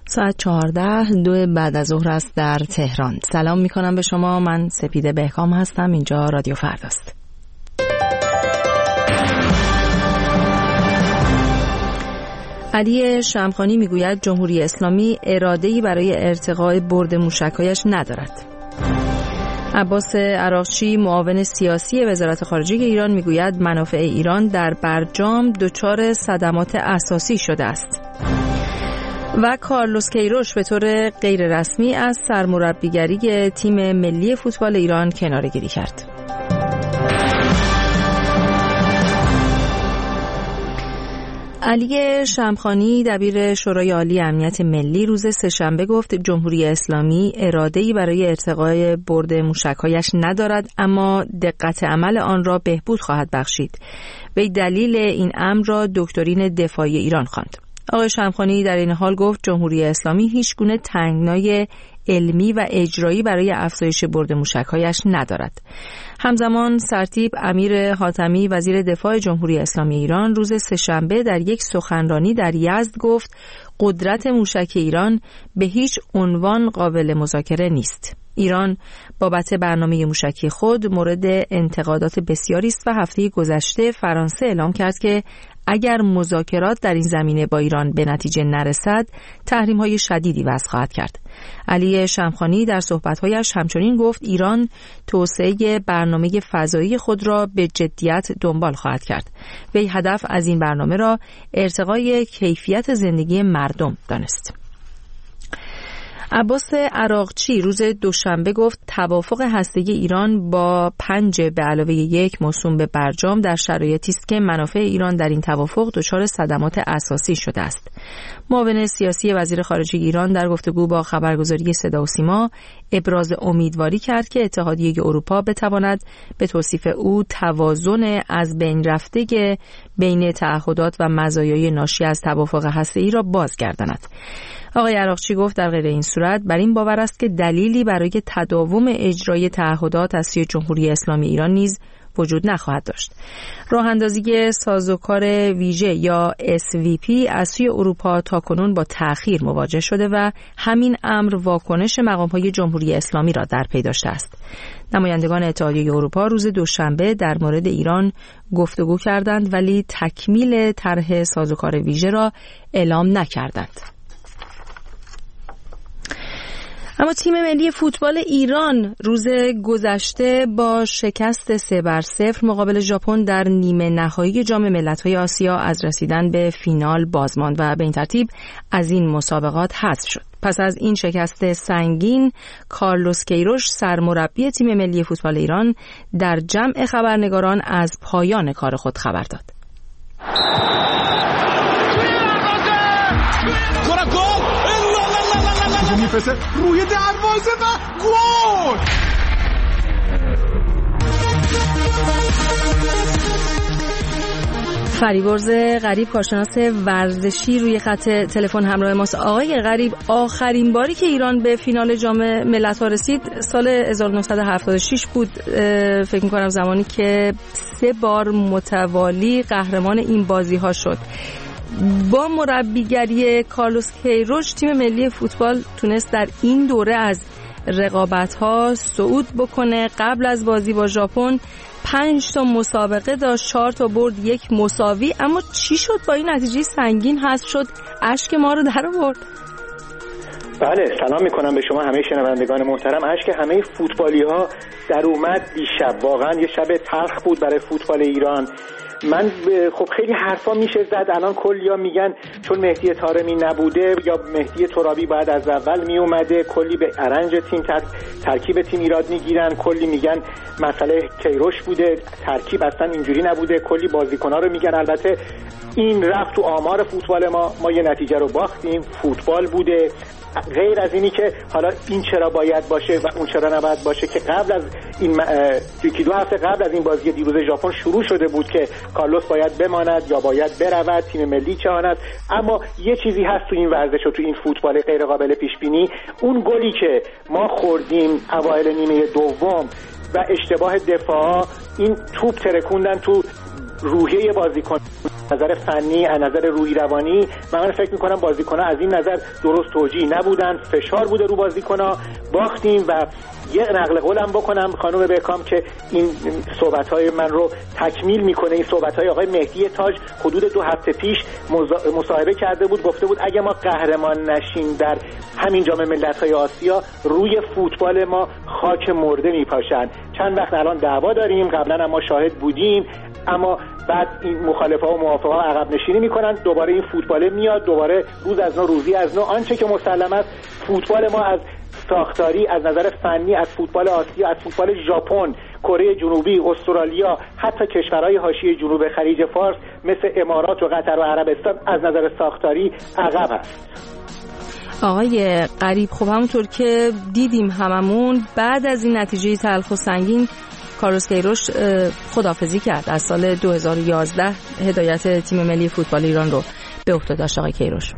ساعت 14:02 بعد از ظهر است در تهران. سلام میکنم به شما. من سپیده بهکام هستم. اینجا رادیو فرداست. علی شمخانی میگوید جمهوری اسلامی اراده‌ای برای ارتقاء برد موشک‌هایش ندارد. عباس عراقچی معاون سیاسی وزارت خارجه ایران میگوید منافع ایران در برجام دچار صدمات اساسی شده است. و کارلوس کیروش به طور غیر رسمی از سرمربیگری تیم ملی فوتبال ایران کناره‌گیری کرد. علی شمخانی دبیر شورای عالی امنیت ملی روز سه‌شنبه گفت جمهوری اسلامی اراده‌ای برای ارتقاء برد موشک‌هایش ندارد، اما دقت عمل آن را بهبود خواهد بخشید. وی دلیل این امر را دکترین دفاعی ایران خواند. آقای شمخانی در این حال گفت جمهوری اسلامی هیچ گونه تنگنای علمی و اجرایی برای افزایش برد موشک‌هایش ندارد. همزمان سرتیپ امیر حاتمی وزیر دفاع جمهوری اسلامی ایران روز سه‌شنبه در یک سخنرانی در یزد گفت قدرت موشک ایران به هیچ عنوان قابل مذاکره نیست. ایران بابت برنامه موشکی خود مورد انتقادات بسیاری است و هفته گذشته فرانسه اعلام کرد که اگر مذاکرات در این زمینه با ایران به نتیجه نرسد، تحریم‌های شدیدی وضع خواهد کرد. علی شمخانی در صحبت‌هایش همچنین گفت ایران توسعه برنامه فضایی خود را به جدیت دنبال خواهد کرد. وی هدف از این برنامه را ارتقای کیفیت زندگی مردم دانست. عباس عراقچی روز دوشنبه گفت توافق هسته‌ای ایران با 5+1 موسوم به برجام در شرایطی است که منافع ایران در این توافق دچار صدمات اساسی شده است. معاون سیاسی وزیر خارجه ایران در گفتگو با خبرگزاری صدا و سیما ابراز امیدواری کرد که اتحادیه اروپا بتواند به توصیف او توازن از بین رفته بین تعهدات و مزایای ناشی از توافق هسته‌ای را بازگرداند. آقای عراقچی گفت در غیر این صورت بر این باور است که دلیلی برای تداوم اجرای تعهدات از سوی جمهوری اسلامی ایران نیز وجود نخواهد داشت. راه اندازی سازوکار ویژه یا SVP از سوی اروپا تاکنون با تأخیر مواجه شده و همین امر واکنش مقام‌های جمهوری اسلامی را در پی داشته است. نمایندگان اتحادیه اروپا روز دوشنبه در مورد ایران گفتگو کردند ولی تکمیل طرح سازوکار ویژه را اعلام نکردند. اما تیم ملی فوتبال ایران روز گذشته با شکست 3-0 مقابل ژاپن در نیمه نهایی جام ملت‌های آسیا از رسیدن به فینال باز ماند و به این ترتیب از این مسابقات حذف شد. پس از این شکست سنگین، کارلوس کیروش سرمربی تیم ملی فوتبال ایران در جمع خبرنگاران از پایان کار خود خبر داد. میپسه روی دروازه و گل. فریبرز غریب کارشناس ورزشی روی خط تلفن همراه ماست. آقای غریب، آخرین باری که ایران به فینال جام ملت‌ها رسید سال 1976 بود، فکر می‌کنم زمانی که 3 بار متوالی قهرمان این بازی‌ها شد. با مربیگری کارلوس کیروش تیم ملی فوتبال تونست در این دوره از رقابت‌ها صعود بکنه. قبل از بازی با ژاپن 5 تا مسابقه داشت، 4 تا برد، 1 مساوی. اما چی شد با این نتیجه سنگین حذف شد؟ اشک ما رو در آورد. بله، سلام میکنم به شما همه شنوندگان محترم. اشک همه فوتبالی‌ها در اومد دیشب. واقعا یه شب تلخ بود برای فوتبال ایران. من خب خیلی حرفا میشه زد. الان کلیا میگن چون مهدی طارمی نبوده یا مهدی ترابی باید از اول میومده، کلی به ارنج تیم ترکیب تیم ایراد میگیرن، کلی میگن مسئله کیروش بوده، ترکیب اصلا اینجوری نبوده، کلی بازیکن‌ها رو میگن. البته این رفت تو آمار فوتبال ما یه نتیجه رو باختیم، فوتبال بوده. غیر از اینی که حالا این چرا باید باشه و اون چرا نباید باشه که قبل از این 1-2 هفته قبل از این بازی دیروز ژاپن شروع شده بود که کارلوس باید بماند یا باید برود، تیم ملی چه آند. اما یه چیزی هست تو این ورزش و تو این فوتبال غیر قابل پیش بینی، اون گلی که ما خوردیم اوایل نیمه دوم و اشتباه دفاع، این توپ ترکوندن تو روحیه بازیکن نظر فنی، از نظر روحی روانی من فکر میکنم بازیکن‌ها از این نظر درست توجیه نبودن، فشار بوده رو بازیکن‌ها، باختیم. و یه نقل قولم بکنم خانم بکام که این صحبت‌های من رو تکمیل میکنه. این صحبت‌های آقای مهدی تاج حدود 2 هفته پیش مصاحبه کرده بود، گفته بود اگه ما قهرمان نشیم در همین جام ملت‌های آسیا روی فوتبال ما خاک مرده میپاشن. چند وقت الان دعوا داریم، قبلا هم ما شاهد بودیم، اما بعد این مخالفا و موافقا عقب نشینی میکنن، دوباره این فوتبال میاد، دوباره روز از نو روزی از نو. آنچه که مسلم است فوتبال ما از ساختاری، از نظر فنی، از فوتبال آسیا، از فوتبال ژاپن، کره جنوبی، استرالیا، حتی کشورهای حاشیه جنوب خلیج فارس مثل امارات و قطر و عربستان از نظر ساختاری عقب است. آقای غریب، خب همونطور که دیدیم هممون بعد از این نتیجه تلخ و سنگین کارلوس کیروش خداحافظی کرد. از سال 2011 هدایت تیم ملی فوتبال ایران رو به عهده داشت آقای کیروش.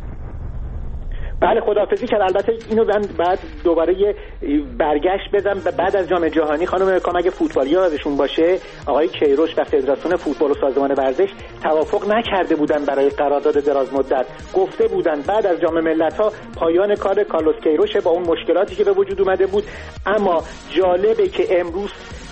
بله خداحافظی کرد. البته اینو من بعد دوباره یه برگشت بدم بعد از جام جهانی. خانم کام اگه فوتبالی‌ها یادشون باشه آقای کیروش و فدراسیون فوتبال و سازمان ورزش توافق نکرده بودن برای قرارداد دراز مدت. گفته بودن بعد از جام ملت‌ها پایان کار کارلوس کیروش با اون مشکلاتی که به وجود اومده بود. اما جالبه که امروز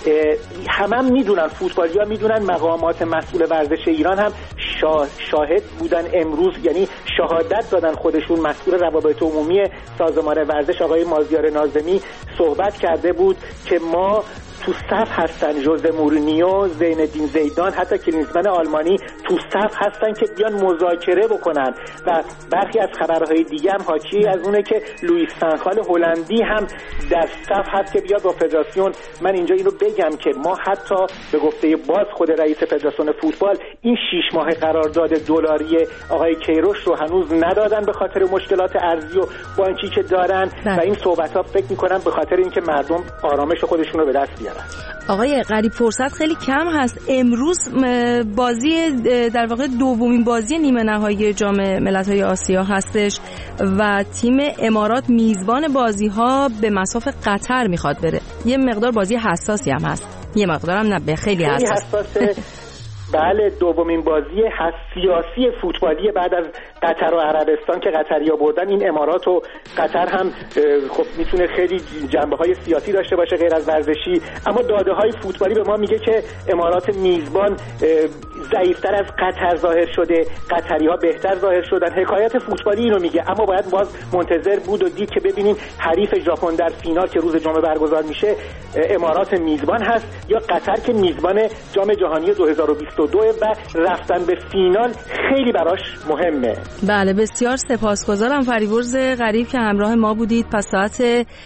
همم میدونن، فوتبالی‌ها میدونن، مقامات مسئول ورزش ایران هم شاهد بودن امروز، یعنی شهادت دادن خودشون. مسئول روابط عمومی سازمان ورزش آقای مازیار ناظمی صحبت کرده بود که ما تو صف هستن، ژوزه مورینیو، زین‌الدین زیدان، حتی کلینزمن آلمانی تو صف هستن که بیان مذاکره بکنن. و برخی از خبرهای دیگه هم حاکی از اونه که لوئیس فان خال هلندی هم در صف هست که بیاد با فدراسیون. من اینجا اینو بگم که ما حتی به گفته باز خود رئیس فدراسیون فوتبال این 6 ماه قرارداد دلاری آقای کیروش رو هنوز ندادن به خاطر مشکلات ارزی و بانکی که دارن. و این صحبت‌ها فکر می‌کنم به خاطر اینکه مردم آرامش خودشون رو به دست بیارن. آقای غریب فرصت خیلی کم هست. امروز بازی در واقع دومین بازی نیمه نهایی جام ملت‌های آسیا هستش و تیم امارات میزبان بازی‌ها به مصاف قطر میخواد بره. یه مقدار بازی حساسی هم هست، یه مقدار هم نه، به خیلی حساسه. بله دومین بازی سیاسی فوتبالی بعد از قطر و عربستان که قطری‌ها بردن. این امارات و قطر هم خب میتونه خیلی جنبه‌های سیاسی داشته باشه غیر از ورزشی، اما داده‌های فوتبالی به ما میگه که امارات میزبان ضعیف‌تر از قطر ظاهر شده، قطری‌ها بهتر ظاهر شدن. حکایت فوتبالی اینو میگه، اما باید باز منتظر بود و دید که ببینیم حریف ژاپن در فینال که روز جمعه برگزار میشه امارات میزبان هست یا قطر که میزبان جام جهانی 2022 و رفتن به فینال خیلی براش مهمه. بله بسیار سپاسگزارم فریبرز غریب که همراه ما بودید. پس ساعت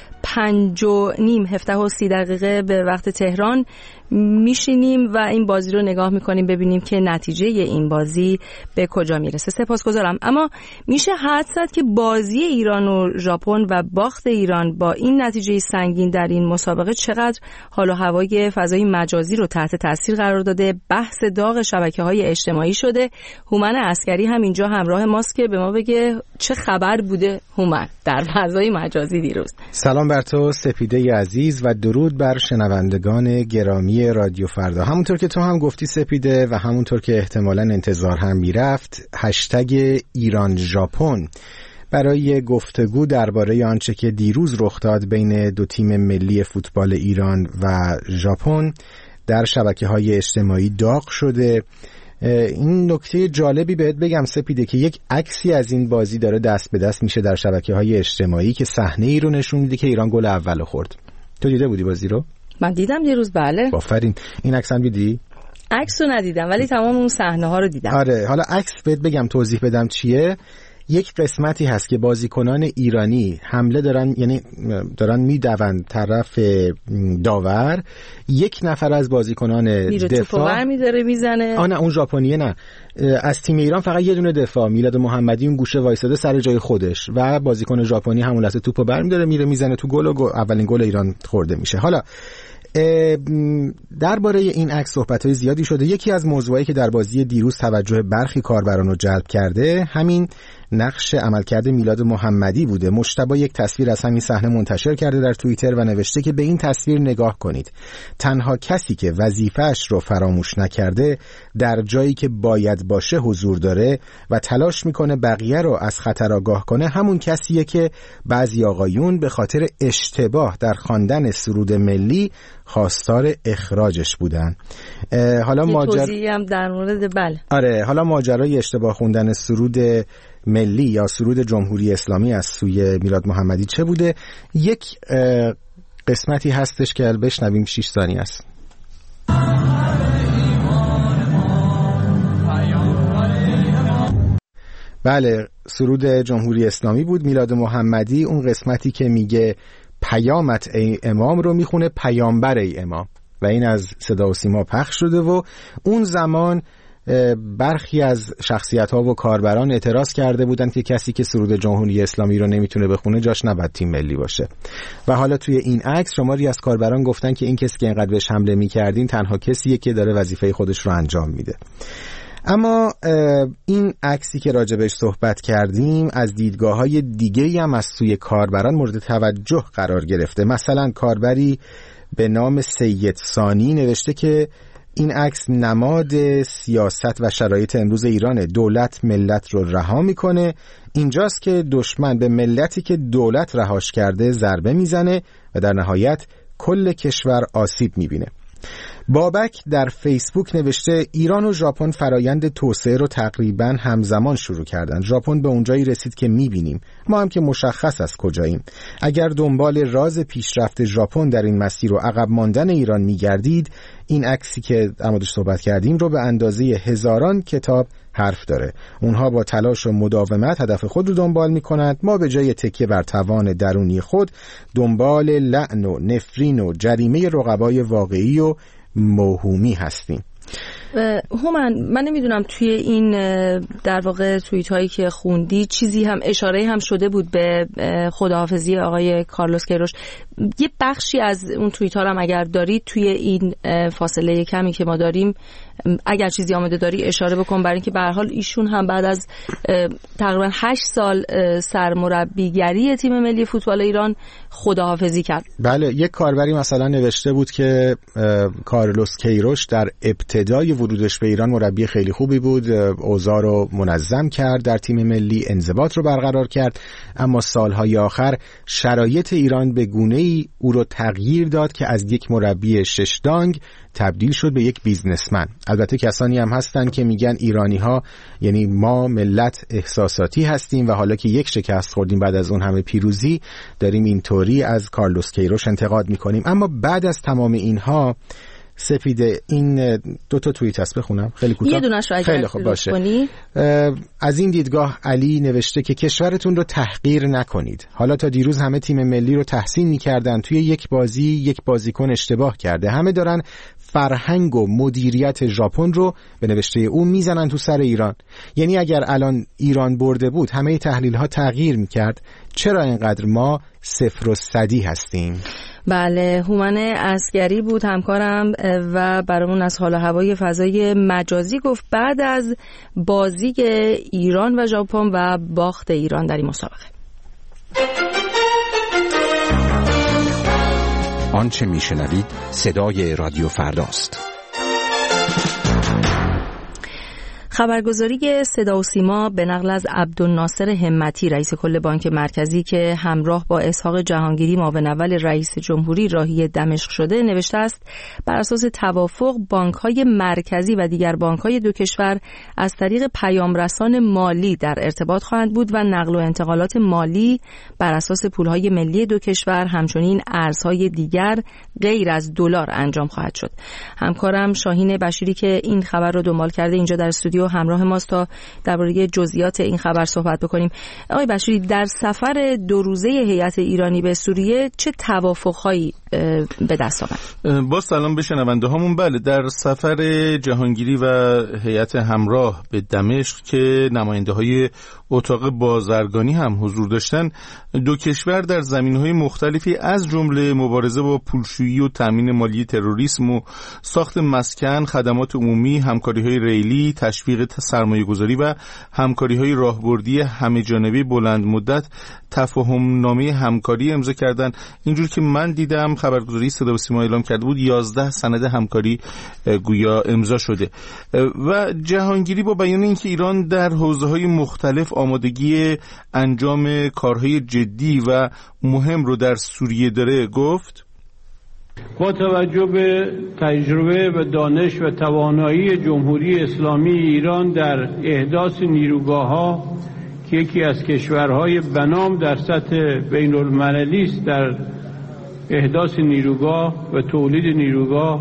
5:30 17:30 به وقت تهران میشینیم و این بازی رو نگاه میکنیم ببینیم که نتیجه این بازی به کجا میرسه. سپاسگزارم. اما میشه حدس زد که بازی ایران و ژاپن و باخت ایران با این نتیجه سنگین در این مسابقه چقدر حال و هوای فضای مجازی رو تحت تاثیر قرار داده. بحث داغ شبکه‌های اجتماعی شده. هومن عسکری هم اینجا همراه ماست که به ما بگه چه خبر بوده هومن در فضای مجازی دیروز. سلام بر تو سپیده عزیز و درود بر شنوندگان گرامی رادیو فردا. همونطور که تو هم گفتی سپیده و همونطور که احتمالاً انتظار هم میرفت، هشتگ ایران ژاپن برای گفتگو درباره آنچه که دیروز رخ داد بین دو تیم ملی فوتبال ایران و ژاپن در شبکه‌های اجتماعی داغ شده. این نکته جالبی بهت بگم سپیده که یک عکسی از این بازی داره دست به دست میشه در شبکه‌های اجتماعی که صحنه ای رو نشون میده که ایران گل اول خورد. تو دیده بودی بازی رو؟ من دیدم دیروز. بله آفرین. این عکس هم دیدی؟ عکس رو ندیدم ولی تمام اون صحنه ها رو دیدم. آره حالا عکس بهت بگم توضیح بدم چیه. یک قسمتی هست که بازیکنان ایرانی حمله دارن، یعنی دارن میدوند طرف داور، یک نفر از بازیکنان دفاع میداره میزنه. نه اون ژاپنیه نه، از تیم ایران فقط یه دونه دفاع میلاد محمدی اون گوشه وایساده سر جای خودش و بازیکن ژاپنی همون لحظه توپو برمی‌داره میره میزنه تو گل و اولین گل ایران خورده میشه. حالا درباره این عکس صحبت‌های زیادی شده. یکی از موضوعایی که در بازی دیروز توجه برخی کاربران رو جلب کرده همین نقش عملکرد میلاد محمدی بوده. مجتبی یک تصویر از همین صحنه منتشر کرده در توییتر و نوشته که به این تصویر نگاه کنید. تنها کسی که وظیفه‌اش رو فراموش نکرده، در جایی که باید باشه حضور داره و تلاش میکنه بقیه رو از خطر آگاه کنه، همون کسیه که بعضی آقایون به خاطر اشتباه در خواندن سرود ملی خواستار اخراجش بودن. حالا توضیحی هم در مورد حالا ماجرای اشتباه خوندن سرود ملی یا سرود جمهوری اسلامی از سوی میلاد محمدی چه بوده؟ یک قسمتی هستش که بشنویم، 6 ثانیه است. بله، سرود جمهوری اسلامی بود. میلاد محمدی اون قسمتی که میگه پیامت ای امام رو میخونه پیامبر ای امام و این از صدا و سیما پخش شده و اون زمان برخی از شخصیت‌ها و کاربران اعتراض کرده بودند که کسی که سرود جمهوری اسلامی رو نمیتونه بخونه جاش نباید تیم ملی باشه. و حالا توی این عکس شماری از کاربران گفتن که این کسی که اینقدر بهش حمله می‌کردین تنها کسیه که داره وظیفه خودش رو انجام میده. اما این عکسی که راجبش صحبت کردیم از دیدگاه‌های دیگه‌ای هم از سوی کاربران مورد توجه قرار گرفته. مثلا کاربری به نام سید ثانی نوشته که این عکس نماد سیاست و شرایط امروز ایرانه. دولت ملت رو رها میکنه. اینجاست که دشمن به ملتی که دولت رهاش کرده ضربه میزنه و در نهایت کل کشور آسیب میبینه. بابک در فیسبوک نوشته ایران و ژاپن فرایند توسعه رو تقریباً همزمان شروع کردن. ژاپن به اونجایی رسید که میبینیم، ما هم که مشخص از کجاییم. اگر دنبال راز پیشرفت ژاپن در این مسیر و عقب ماندن ایران میگردید، این عکسی که در موردش صحبت کردیم رو به اندازه هزاران کتاب حرف داره. اونها با تلاش و مداومت هدف خود رو دنبال میکنند. ما به جای تکیه بر توان درونی خود دنبال لعن و نفرین و جریمه رقبای واقعی و موهومی هستیم. هومن، من نمیدونم توی این در واقع توییت هایی که خوندی چیزی هم اشاره هم شده بود به خداحافظی آقای کارلوس کیروش. یه بخشی از اون توییت ها هم اگر دارید توی این فاصله کمی که ما داریم، اگر چیزی آماده داری اشاره بکن، برای اینکه به هر حال ایشون هم بعد از تقریبا 8 سال سرمربیگری تیم ملی فوتبال ایران خداحافظی کرد. بله، یک کاربری مثلا نوشته بود که کارلوس کیروش در ابتدای ورودش به ایران مربی خیلی خوبی بود، اوضاع رو منظم کرد، در تیم ملی انضباط رو برقرار کرد، اما سالهای آخر شرایط ایران به گونه‌ای او رو تغییر داد که از یک مربی ششدانگ تبدیل شد به یک بیزنسمن. البته کسانی هم هستن که میگن ایرانی‌ها، یعنی ما ملت احساساتی هستیم و حالا که یک شکست خوردیم بعد از اون همه پیروزی داریم اینطوری از کارلوس کیروش انتقاد میکنیم. اما بعد از تمام اینها سپیده، این 2 تا توییت هست، بخونم خیلی کوتاه. یه دونش رو خیلی خوب باشه. از این دیدگاه علی نوشته که کشورتون رو تحقیر نکنید. حالا تا دیروز همه تیم ملی رو تحسین می‌کردن، توی یک بازی یک بازیکن اشتباه کرده. همه دارن فرهنگ و مدیریت ژاپن رو به نوشته او میزنن تو سر ایران. یعنی اگر الان ایران برده بود همه تحلیل‌ها تغییر می‌کرد. چرا اینقدر ما 0 و 100 هستیم؟ بله، هومن عسگری بود همکارم و برامون از حال و هوای فضای مجازی گفت بعد از بازی ایران و ژاپن و باخت ایران در این مسابقه. آنچه میشنوید صدای رادیو فرداست. خبرگزاری صدا و سیما به نقل از عبدالناصر همتی رئیس کل بانک مرکزی که همراه با اسحاق جهانگیری معاون اول رئیس جمهوری راهی دمشق شده نوشته است بر اساس توافق بانک‌های مرکزی و دیگر بانک‌های دو کشور از طریق پیامرسان مالی در ارتباط خواهند بود و نقل و انتقالات مالی بر اساس پول‌های ملی دو کشور همچنین ارزهای دیگر غیر از دلار انجام خواهد شد. همکارم شاهین بشیری که این خبر رو دنبال کرده اینجا در استودیو همراه ماست تا درباره جزئیات این خبر صحبت بکنیم. آقای بشیری، در سفر 2 روزه هیئت ایرانی به سوریه چه توافق‌هایی به دست آمد؟ با سلام به شنونده هامون. بله، در سفر جهانگیری و هیئت همراه به دمشق که نماینده های اتاق بازرگانی هم حضور داشتن، 2 کشور در زمینه‌های مختلفی از جمله مبارزه با پولشویی و تامین مالی تروریسم و ساخت مسکن، خدمات عمومی، همکاری‌های ریلی، تشویق طریق سرمایه‌گذاری و همکاری‌های راهبردی همه‌جانبه بلند مدت تفاهم نامه همکاری امضا کردن. اینجور که من دیدم خبرگزاری صدا و سیما اعلام کرده بود 11 سند همکاری گویا امضا شده. و جهانگیری با بیان اینکه ایران در حوزه‌های مختلف آمادگی انجام کارهای جدی و مهم رو در سوریه داره گفت با توجه به تجربه و دانش و توانایی جمهوری اسلامی ایران در احداث نیروگاه‌ها که یکی از کشورهای بنام در سطح بین‌المللی است در احداث نیروگاه و تولید نیروگاه،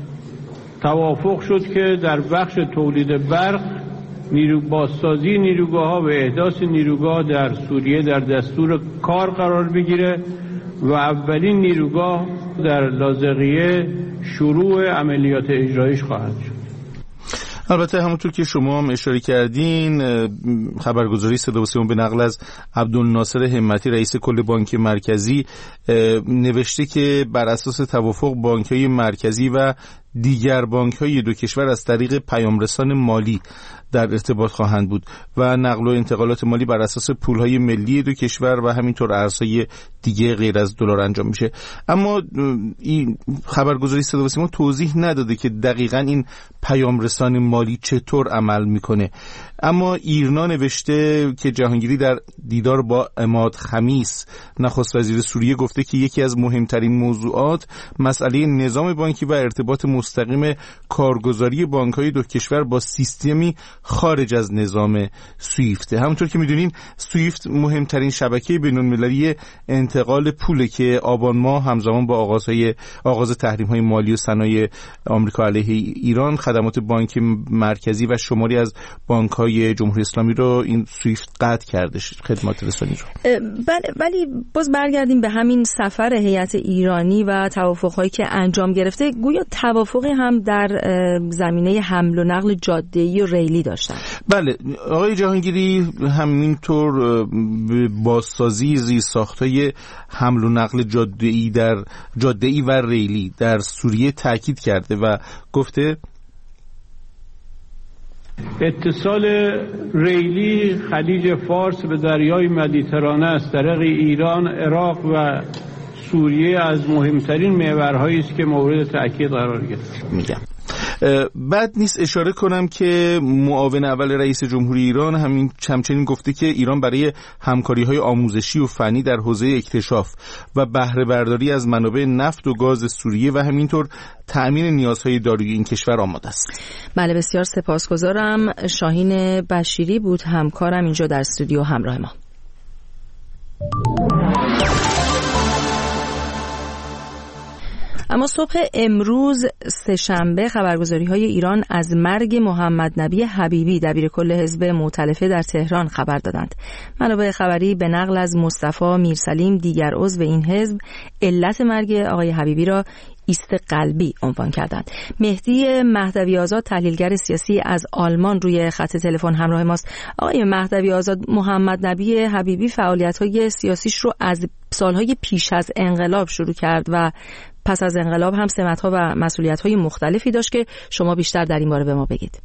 توافق شد که در بخش تولید برق بازسازی نیروگاه‌ها و احداث نیروگاه در سوریه در دستور کار قرار بگیره و اولین نیروگاه در لاذقیه شروع عملیات اجرایش خواهد شد. البته همونطور که شما هم اشاره کردین، خبرگزاری صدا و سیما به نقل از عبدالناصر همتی رئیس کل بانک مرکزی نوشته که بر اساس توافق بانک‌های مرکزی و دیگر بانک‌های دو کشور از طریق پیامرسان مالی در ارتباط خواهند بود و نقل و انتقالات مالی بر اساس پول‌های ملی دو کشور و همینطور ارزهای دیگه غیر از دلار انجام میشه. اما این خبرگزاری صدا و سیما توضیح نداده که دقیقاً این پیامرسان مالی چطور عمل میکنه. اما ایرنا نوشته که جهانگیری در دیدار با عماد خمیس نخست وزیر سوریه گفته که یکی از مهمترین موضوعات مسئله نظام بانکی و ارتباط مستقیم کارگزاری بانک‌های دو کشور با سیستمی خارج از نظام سویفت. همونطور که میدونین سویفت مهمترین شبکه بین‌المللی انتقال پوله که آبان ماه همزمان با آغاز تحریم‌های مالی و صنایع آمریکا علیه ایران خدمات بانک مرکزی و شماری از بانک‌های جمهوری اسلامی رو این سویفت قطع کرده خدمات رسانی رو. بله، ولی باز برگردیم به همین سفر هیئت ایرانی و توافق‌هایی که انجام گرفته. گویا توافقی هم در زمینه حمل و نقل جاده‌ای و ریلی داشتن. بله، آقای جهانگیری همینطور بازسازی زیرساخت‌های حمل و نقل جاده‌ای و ریلی در سوریه تاکید کرده و گفته اتصال ریلی خلیج فارس به دریای مدیترانه از طریق ایران، عراق و سوریه از مهمترین محورهایی است که مورد تأکید قرار گرفت. میگم بعد نیست اشاره کنم که معاون اول رئیس جمهوری ایران همچنین گفته که ایران برای همکاری‌های آموزشی و فنی در حوزه اکتشاف و بهره برداری از منابع نفت و گاز سوریه و همینطور تأمین نیازهای دارویی این کشور آماده است. بله، بسیار سپاسگزارم. شاهین بشیری بود همکارم اینجا در استودیو همراه ما. اما صبح امروز سه‌شنبه خبرگزاری‌های ایران از مرگ محمد نبی حبیبی دبیرکل حزب مؤتلفه در تهران خبر دادند. منابع خبری به نقل از مصطفی میرسلیم دیگر عضو این حزب علت مرگ آقای حبیبی را ایست قلبی عنوان کردند. مهدی مهدوی آزاد تحلیلگر سیاسی از آلمان روی خط تلفن همراه ماست. آقای مهدوی آزاد، محمد نبی حبیبی فعالیت‌های سیاسیش رو از سالهای پیش از انقلاب شروع کرد و پس از انقلاب هم سمت‌ها و مسئولیت‌های مختلفی داشت که شما بیشتر در این باره به ما بگید.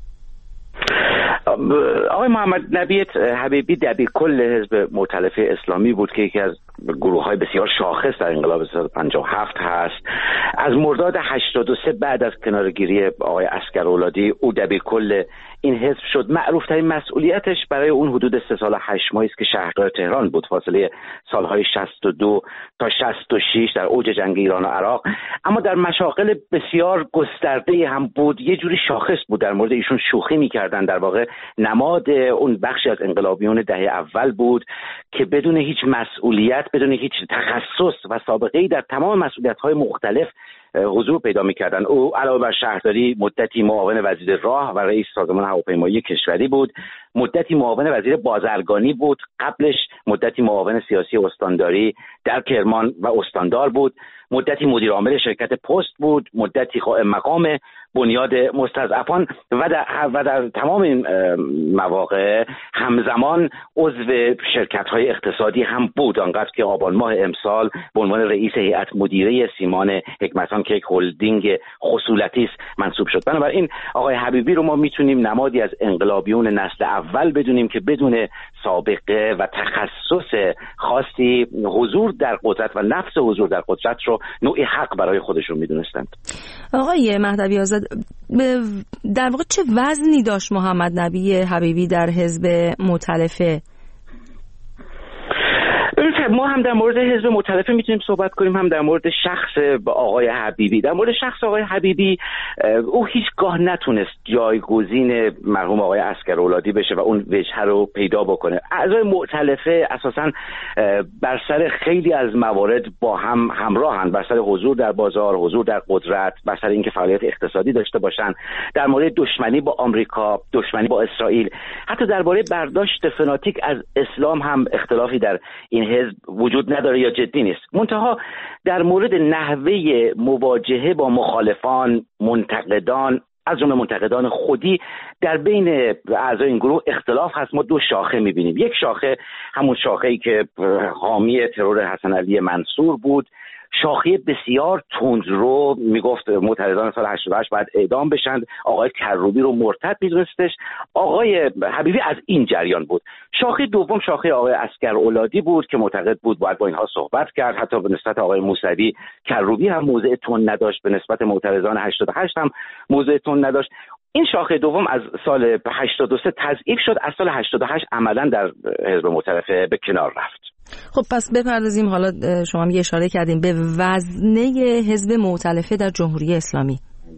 آقای محمد نبی حبیبی دبیرکل حزب مؤتلفه اسلامی بود که یکی از گروه‌های بسیار شاخص در انقلاب 57 هست. از مرداد 83 بعد از کناره‌گیری آقای عسکرولادی او دبیرکل این حزب شد. معروف‌ترین مسئولیتش برای اون حدود 3 سال و 8 ماهی است که شهردار تهران بود، فاصله سالهای 62 تا 66 در اوج جنگ ایران و عراق. اما در مشاغل بسیار گسترده هم بود. یه جوری شاخص بود، در مورد ایشون شوخی می‌کردن. در واقع نماد اون بخشی از انقلابیون دهه اول بود که بدون هیچ مسئولیت، بدون هیچ تخصص و سابقه‌ای در تمام مسئولیت‌های مختلف حضور پیدا می‌کردن. او علاوه بر شهرداری مدتی معاون وزیر راه و رئیس سازمان هواپیمایی کشوری بود، مدتی معاون وزیر بازرگانی بود، قبلش مدتی معاون سیاسی استانداری در کرمان و استاندار بود، مدتی مدیر عامل شرکت پست بود، مدتی قائم مقام بنیاد مستضعفان و در تمام این مواقع همزمان عضو شرکت‌های اقتصادی هم بود، آنقدر که آبان ماه امسال به عنوان رئیس هیئت مدیره سیمان حکمتان که یک هلدینگ خصولتی است منصوب شد. بنابراین آقای حبیبی رو ما میتونیم نمادی از انقلابیون نسل اول بدونیم که بدون سابقه و تخصص خاصی حضور در قدرت و نفس حضور در قدرت رو نوعی حق برای خودشون میدونستند. آقای مهدوی آزاد، در واقع چه وزنی داشت محمد نبی حبیبی در حزب مؤتلفه؟ ما هم در مورد حزب مؤتلفه میتونیم صحبت کنیم، هم در مورد شخص آقای حبیبی. در مورد شخص آقای حبیبی، او هیچگاه نتونست جایگزین مرحوم آقای عسگراولادی بشه و اون وجهه رو پیدا بکنه. اعضای مؤتلفه اساساً بر سر خیلی از موارد با هم همراهن، بر سر حضور در بازار، حضور در قدرت، بر سر اینکه فعالیت اقتصادی داشته باشن، در مورد دشمنی با آمریکا، دشمنی با اسرائیل، حتی درباره برداشت فناتیک از اسلام هم اختلافی در این حزب وجود نداره یا جدی نیست. منتها در مورد نحوه مواجهه با مخالفان، منتقدان، از جمله منتقدان خودی، در بین اعضای این گروه اختلاف هست. ما دو شاخه می‌بینیم. یک شاخه همون شاخه‌ای که حامی ترور حسن علی منصور بود، شاخه بسیار تندرو، میگفت معترضان سال 88 باید اعدام بشن، آقای کروبی رو مرتد میدونستش. آقای حبیبی از این جریان بود. شاخه دوم شاخه آقای عسگراولادی بود که معتقد بود باید با اینها صحبت کرد. حتی به نسبت آقای موسوی کروبی هم موضع تند نداشت، به نسبت معترضان 88 هم موضع تند نداشت. این شاخه دوم از سال 83 تضعیف شد، از سال 88 عملاً در حزب مؤتلفه به کنار رفت. خب پس بپردازیم، حالا شما هم اشاره کردیم به وزنه حزب مؤتلفه در جمهوری اسلامی.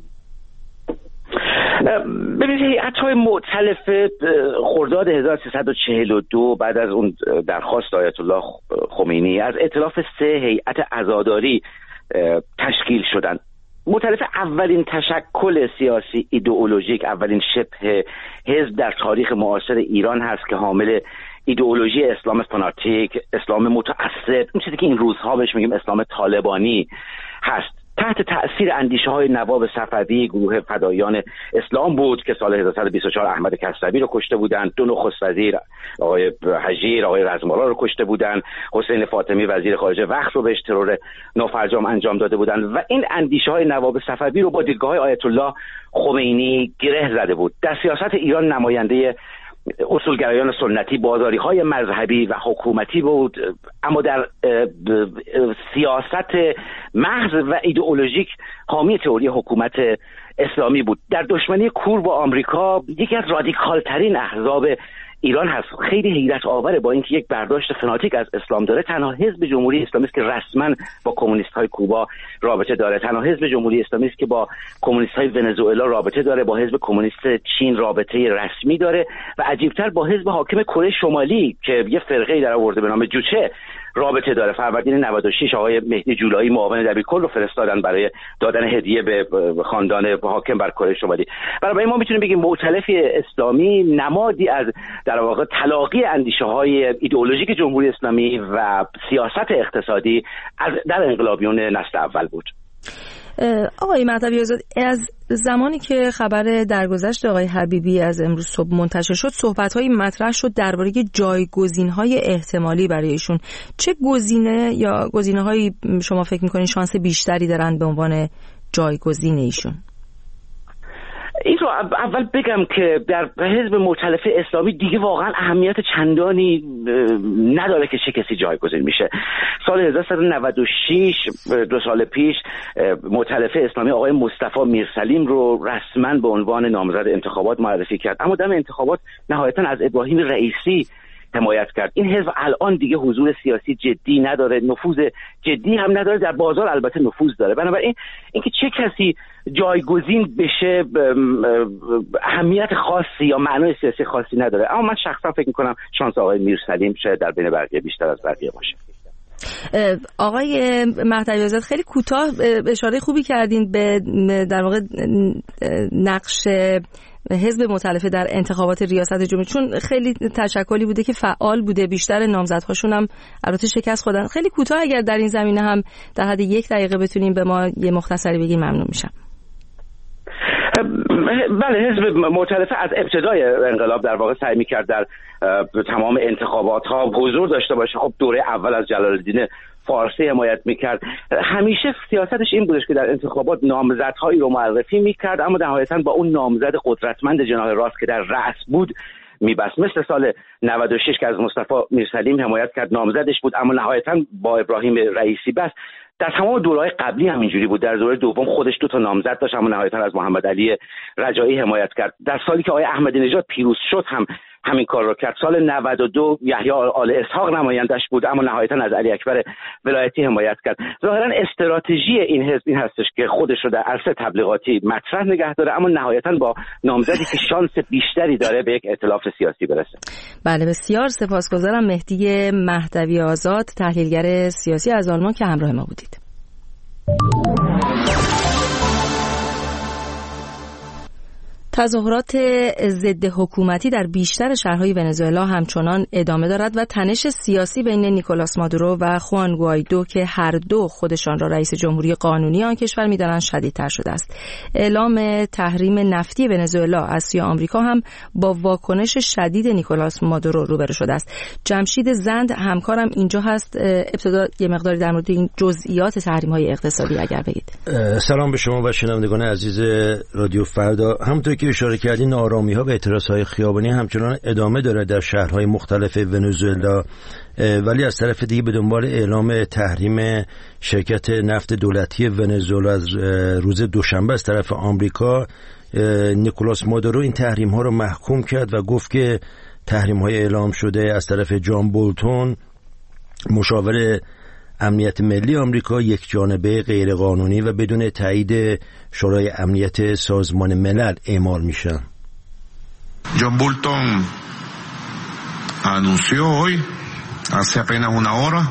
ببینید هیئت‌های مؤتلفه خرداد 1342 بعد از اون درخواست آیت الله خمینی از ائتلاف 3 هیئت عزاداری تشکیل شدند. مؤتلفه اولین تشکل سیاسی ایدئولوژیک، اولین شبه حزب در تاریخ معاصر ایران هست که حامل ایدئولوژی اسلام فناتیک، اسلام متعصب، اون چیزی که این روزها بهش میگیم اسلام طالبانی هست. تحت تأثیر اندیشه‌های نواب صفوی، گروه فدایان اسلام بود که سال 1124 احمد کسروی رو کشته بودند، 2 نخست وزیر آقای هجیر، آقای رزمارا رو کشته بودند، حسین فاطمی وزیر خارجه وقت رو بهش ترور نافرجام انجام داده بودند و این اندیشه‌های نواب صفوی رو با دیدگاه‌های آیت الله خمینی گره زده بود. در سیاست ایران نماینده اصولگرایان سنتی، بازاری‌های مذهبی و حکومتی بود، اما در سیاست محض و ایدئولوژیک حامی تئوری حکومت اسلامی بود. در دشمنی کور با آمریکا یکی از رادیکال‌ترین احزاب ایران هست. خیلی حیرت آوره با اینکه یک برداشت فناتیک از اسلام داره، تنها حزب جمهوری اسلامی است که رسما با کمونیست‌های کوبا رابطه داره، تنها حزب جمهوری اسلامی است که با کمونیست‌های ونزوئلا رابطه داره، با حزب کمونیست چین رابطه رسمی داره و عجیب‌تر با حزب حاکم کره شمالی که یه فرقه‌ای در آورده به نام جوچه رابطه داره. فروردین 96 آقای مهدی جولایی معاون دبیرکل رو فرستادن برای دادن هدیه به خاندان حاکم بر کره شمالی. برای ما میتونیم بگیم مؤتلفه اسلامی نمادی از در واقع تلاقی اندیشه‌های ایدئولوژیک جمهوری اسلامی و سیاست اقتصادی در انقلابیون نسل اول بود. آقای مهدوی آزاد، از زمانی که خبر درگذشت آقای حبیبی از امروز صبح منتشر شد، صحبت‌هایی مطرح شد درباره جایگزین‌های احتمالی برای ایشون. چه گزینه یا گزینه‌هایی شما فکر می‌کنید شانس بیشتری دارن به عنوان جایگزین ایشون؟ این رو اول بگم که در حزب مؤتلفه اسلامی دیگه واقعا اهمیت چندانی نداره که چه کسی جایگزین میشه. سال 1396 2 سال پیش مؤتلفه اسلامی آقای مصطفی میرسلیم رو رسما به عنوان نامزد انتخابات معرفی کرد، اما دم انتخابات نهایتا از ابراهیم رئیسی حمایت کرد. این حزب الان دیگه حضور سیاسی جدی نداره، نفوذ جدی هم نداره، در بازار البته نفوذ داره. بنابراین اینکه چه کسی جایگزین بشه اهمیت خاصی یا معنای سیاسی خاصی نداره، اما من شخصا فکر می‌کنم شانس آقای میرسلیم شاید در بین بقیه بیشتر از بقیه باشه. آقای مهدوی آزاد، خیلی کوتاه اشاره خوبی کردین به در واقع نقش حزب مؤتلفه در انتخابات ریاست جمهوری، چون خیلی تشکلی بوده که فعال بوده، بیشتر نامزدهاشون هم البته شکست خوردن. خیلی کوتاه اگر در این زمینه هم در حد 1 دقیقه بتونیم به ما یه مختصری بگین ممنون میشم. بله، حزب مؤتلفه از ابتدای انقلاب در واقع سعی می‌کرد در تمام انتخابات ها حضور داشته باشه. خب دوره اول از جلال الدین فارسی حمایت میکرد. همیشه سیاستش این بودش که در انتخابات نامزدهایی رو معرفی میکرد، اما نهایتاً با اون نامزد قدرتمند جناح راست که در رأس بود میبست. مثل سال 96 که از مصطفی میرسلیم حمایت کرد، نامزدش بود اما نهایتاً با ابراهیم رئیسی بست. در تمام دوره‌های قبلی هم اینجوری بود. در دوره دوم خودش 2 تا نامزد داشت اما نهایتاً از محمد علی رجایی حمایت کرد. در سالی که آقای احمدی نژاد پیروز شد هم همین کار رو کرد. سال 92 یحیی آل اسحاق نمایندش بود اما نهایتاً از علی اکبر ولایتی حمایت کرد. ظاهراً استراتژی این حزب این هستش که خودش رو در عرصه تبلیغاتی مطرح نگه داره اما نهایتاً با نامزدی که شانس بیشتری داره به یک ائتلاف سیاسی برسه. بله، بسیار سپاسگزارم. مهدی مهدوی آزاد، تحلیلگر سیاسی از آلمان که همراه ما بودید. تظاهرات ضد حکومتی در بیشتر شهرهای ونزوئلا همچنان ادامه دارد و تنش سیاسی بین نیکولاس مادورو و خوان گوایدو که هر دو خودشان را رئیس جمهوری قانونی آن کشور می‌دانند شدیدتر شده است. اعلام تحریم نفتی ونزوئلا از سوی آمریکا هم با واکنش شدید نیکولاس مادورو روبرو شده است. جمشید زند همکارم اینجا هست. ابتدا یه مقداری در مورد این جزئیات تحریم‌های اقتصادی اگر بگید. سلام به شما و شنوندگان عزیز رادیو فردا. همونطور که اشاره کردین ناآرامی‌ها و اعتراض‌های خیابانی همچنان ادامه داره در شهرهای مختلف ونزوئلا، ولی از طرف دیگه به دنبال اعلام تحریم شرکت نفت دولتی ونزوئلا از روز دوشنبه از طرف آمریکا، نیکولاس مادورو این تحریم‌ها رو محکوم کرد و گفت که تحریم‌های اعلام شده از طرف جان بولتون مشاور امنیت ملی آمریکا یک جانبه غیرقانونی و بدون تایید شورای امنیت سازمان ملل اعمال میشن. جان بولتون anunció hoy hace apenas una hora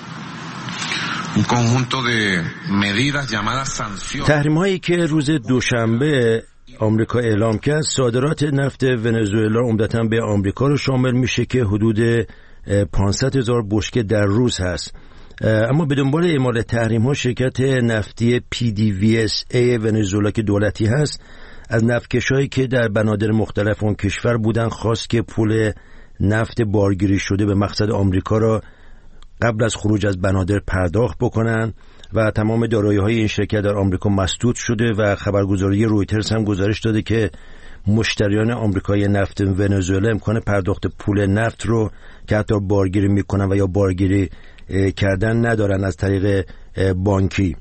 un conjunto de medidas llamadas sanciones. تحریم‌هایی که روز دوشنبه آمریکا اعلام کرد صادرات نفت ونزوئلا عمدتاً به آمریکا رو شامل میشه که حدود 500,000 بشکه در روز هست. اما به دنبال اعمال تحریم‌ها شرکت نفتی PDVSA ونزوئلا که دولتی هست از نفتکشایی که در بنادر مختلف اون کشور بودن خواست که پول نفت بارگیری شده به مقصد آمریکا را قبل از خروج از بنادر پرداخت بکنن و تمام دارایی‌های این شرکت در آمریکا مسدود شده و خبرگزاری رویترز هم گزارش داده که مشتریان آمریکایی نفت ونزوئلا امکان پرداخت پول نفت رو که حتی بارگیری میکنن و یا بارگیری کردن ندارن از طریق بانکی.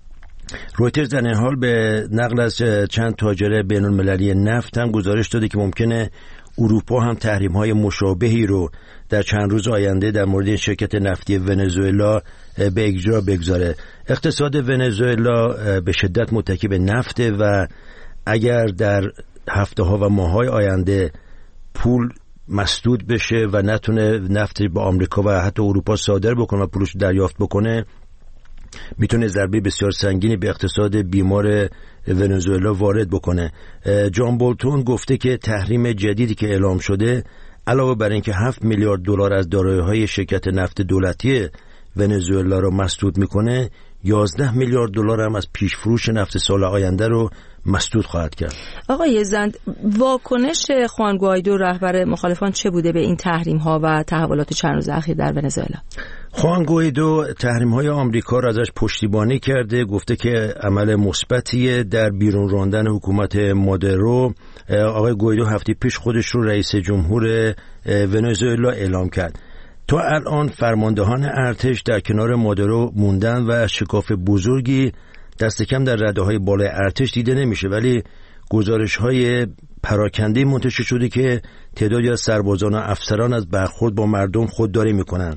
رویترز در این حال به نقل از چند تاجر بین المللی نفت هم گزارش داده که ممکنه اروپا هم تحریم‌های مشابهی رو در چند روز آینده در مورد شرکت نفتی ونزوئلا به اجرا بگذاره. اقتصاد ونزوئلا به شدت متکی به نفته و اگر در هفته‌ها و ماه‌های آینده پول مسدود بشه و نتونه نفت به آمریکا و حتی اروپا صادر بکنه و پولش دریافت بکنه، میتونه ضربه بسیار سنگینی به اقتصاد بیمار ونزوئلا وارد بکنه. جان بولتون گفته که تحریم جدیدی که اعلام شده علاوه بر اینکه 7 میلیارد دلار از دارایی‌های شرکت نفت دولتی ونزوئلا رو مسدود میکنه، 11 میلیارد دلار هم از پیشفروش نفت سال آینده رو مسدود خواهد کرد. آقای زند، واکنش خوان گوایدو رهبر مخالفان چه بوده به این تحریم ها و تحولات چند روز اخیر در ونزوئلا؟ خوان گوایدو تحریم های آمریکا را ازش پشتیبانی کرده، گفته که عمل مثبتیه در بیرون راندن حکومت مادورو. آقای گوایدو هفته پیش خودش رو رئیس جمهور ونزوئلا اعلام کرد. تا الان فرماندهان ارتش در کنار مادورو موندن و شکاف بزرگی دست کم در رده‌های بالای ارتش دیده نمیشه، ولی گزارش‌های پراکنده منتشر شده که تعدادی از سربازان و افسران از برخورد با مردم خودداری میکنن.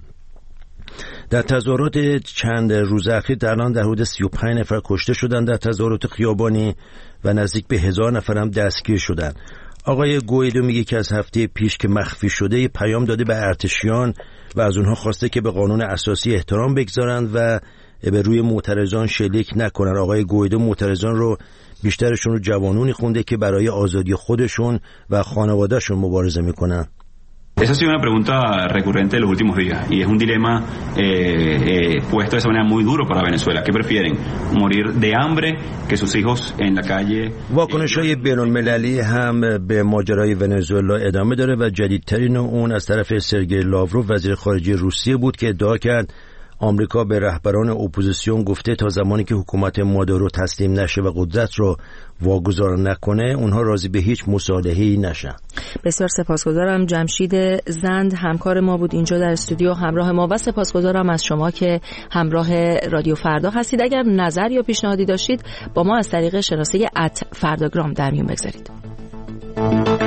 در تظاهرات چند روز اخیر در الان در حدود 35 نفر کشته شدن در تظاهرات خیابانی و نزدیک به 1000 نفر هم دستگیر شدن. آقای گوایدو میگه که از هفته پیش که مخفی شده یه پیام داده به ارتشیان و از اونها خواسته که به قانون اساسی احترام بگذارند و به روی معترضان شلیک نکنن. آقای گوایدو معترضان رو بیشترشون رو جوانونی خونده که برای آزادی خودشون و خانوادهشون مبارزه میکنن. Esa ha sido una pregunta recurrente de los últimos días y es un dilema puesto de esa manera muy duro para Venezuela. ¿Qué prefieren? ¿Morir de hambre que sus hijos en la calle؟ واکنش‌های بین‌المللی هم به ماجرای ونزوئلا ادامه داره و جدیدترین اون از طرف سرگئی لاوروف وزیر خارجه روسیه بود که ادعا کرد آمریکا به رهبران اپوزیسیون گفته تا زمانی که حکومت مادورو تسلیم نشه و قدرت رو واگذار نکنه اونها راضی به هیچ مصالحه‌ای نشن. بسیار سپاسگزارم. جمشید زند همکار ما بود اینجا در استودیو همراه ما و سپاسگزارم از شما که همراه رادیو فردا هستید. اگر نظر یا پیشنهادی داشتید با ما از طریق شناسه @فرداگرام در میون بگذارید.